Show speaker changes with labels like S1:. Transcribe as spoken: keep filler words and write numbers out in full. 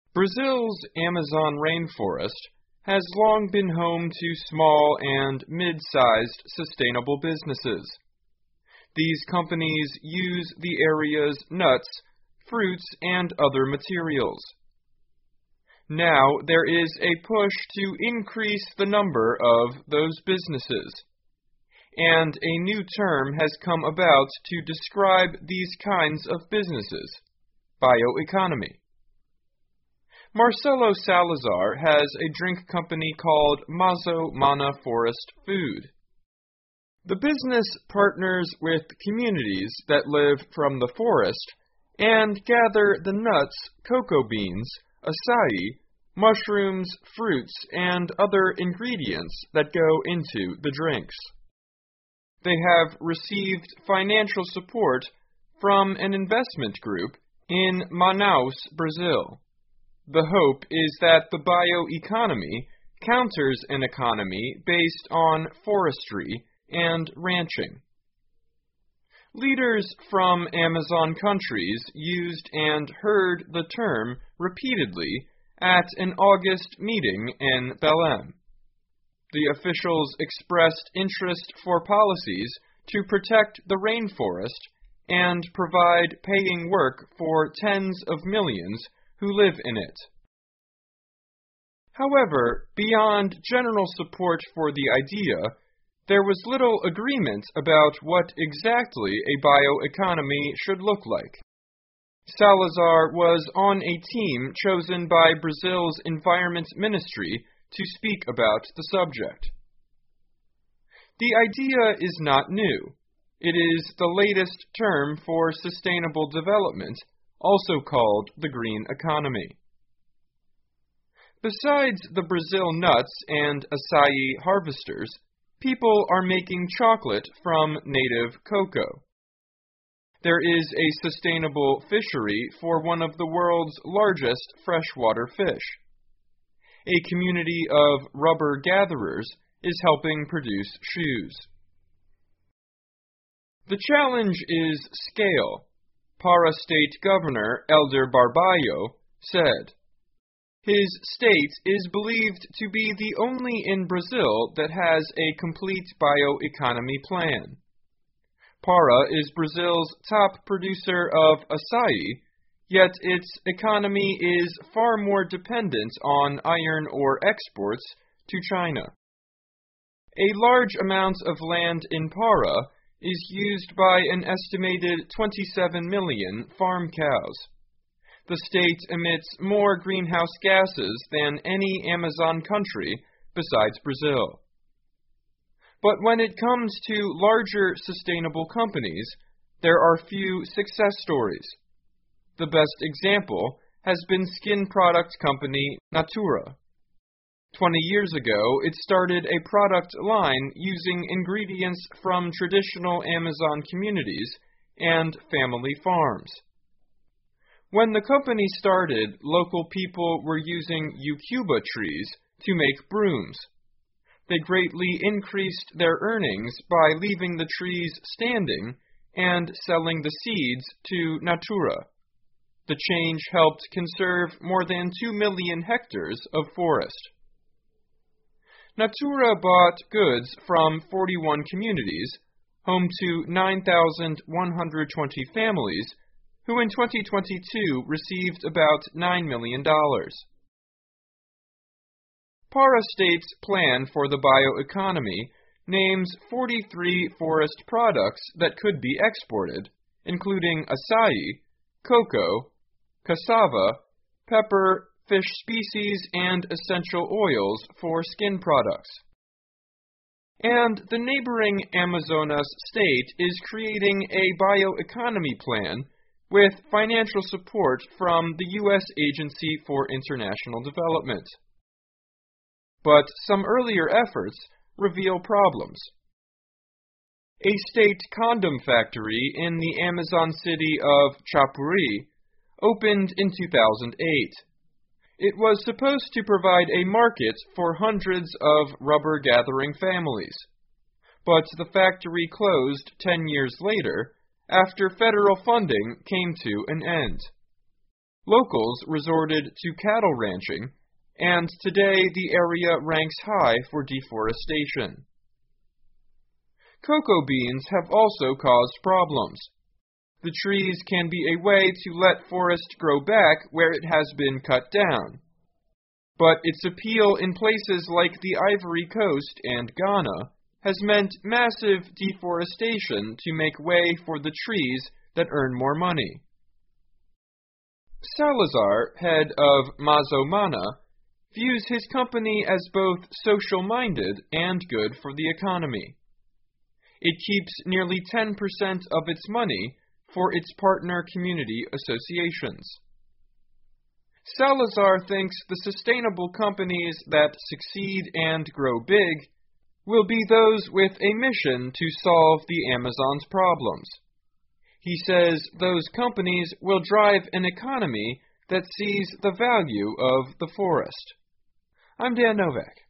S1: Brazil's Amazon rainforest has long been home to small and mid-sized sustainable businesses. These companies use the area's nuts, fruits, and other materials. Now there is a push to increase the number of those businesses, and a new term has come about to describe these kinds of businesses: bioeconomy. Marcelo Salazar has a drink company called Mazo Mana Forest Food. The business partners with communities that live from the forest and gather the nuts, cocoa beans, acai, mushrooms, fruits, and other ingredients that go into the drinks. They have received financial support from an investment group in Manaus, Brazil. The hope is that the bioeconomy counters an economy based on forestry and ranching. Leaders from Amazon countries used and heard the term repeatedly at an August meeting in Belém. The officials expressed interest for policies to protect the rainforest and provide paying work for tens of millions who live in it. However, beyond general support for the idea, there was little agreement about what exactly a bioeconomy should look like. Salazar was on a team chosen by Brazil's Environment Ministry to speak about the subject. The idea is not new. It is the latest term for sustainable development, also called the green economy. Besides the Brazil nuts and acai harvesters, people are making chocolate from native cocoa. There is a sustainable fishery for one of the world's largest freshwater fish. A community of rubber gatherers is helping produce shoes. The challenge is scale. Para State Governor Elder Barbalho said. His state is believed to be the only in Brazil that has a complete bioeconomy plan. Para is Brazil's top producer of acai, yet its economy is far more dependent on iron ore exports to China. A large amount of land in Para is used by an estimated twenty-seven million farm cows. The state emits more greenhouse gases than any Amazon country besides Brazil. But when it comes to larger sustainable companies, there are few success stories. The best example has been skin product company Natura. Twenty years ago, it started a product line using ingredients from traditional Amazon communities and family farms. When the company started, local people were using eucuba trees to make brooms. They greatly increased their earnings by leaving the trees standing and selling the seeds to Natura. The change helped conserve more than two million hectares of forest. Natura bought goods from forty-one communities, home to nine thousand one hundred twenty families, who in twenty twenty-two received about nine million dollars. Para State's plan for the bioeconomy names forty-three forest products that could be exported, including acai, cocoa, cassava, pepper, fish species, and essential oils for skin products. And the neighboring Amazonas state is creating a bioeconomy plan with financial support from the U S Agency for International Development. But some earlier efforts reveal problems. A state condom factory in the Amazon city of Chapuri opened in two thousand eight. It was supposed to provide a market for hundreds of rubber-gathering families. But the factory closed ten years later after federal funding came to an end. Locals resorted to cattle ranching, and today the area ranks high for deforestation. Cocoa beans have also caused problems. The trees can be a way to let forest grow back where it has been cut down. But its appeal in places like the Ivory Coast and Ghana has meant massive deforestation to make way for the trees that earn more money. Salazar, head of Mazomana, views his company as both social-minded and good for the economy. It keeps nearly ten percent of its money for its partner community associations. Salazar thinks the sustainable companies that succeed and grow big will be those with a mission to solve the Amazon's problems. He says those companies will drive an economy that sees the value of the forest. I'm Dan Novak.